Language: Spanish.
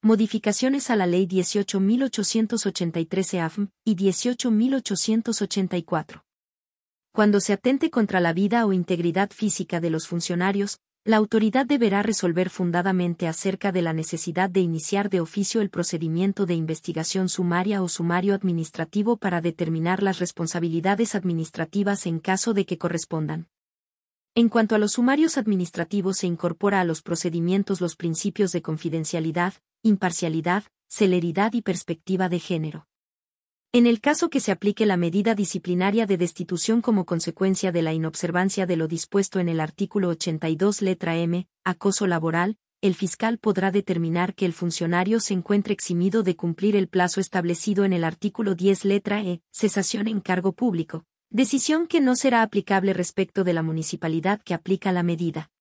Modificaciones a la Ley 18.883 EAFM y 18.884. Cuando se atente contra la vida o integridad física de los funcionarios, la autoridad deberá resolver fundadamente acerca de la necesidad de iniciar de oficio el procedimiento de investigación sumaria o sumario administrativo para determinar las responsabilidades administrativas en caso de que correspondan. En cuanto a los sumarios administrativos, se incorpora a los procedimientos los principios de confidencialidad, imparcialidad, celeridad y perspectiva de género. En el caso que se aplique la medida disciplinaria de destitución como consecuencia de la inobservancia de lo dispuesto en el artículo 82 letra M, acoso laboral, el fiscal podrá determinar que el funcionario se encuentre eximido de cumplir el plazo establecido en el artículo 10 letra E, cesación en cargo público, decisión que no será aplicable respecto de la municipalidad que aplica la medida.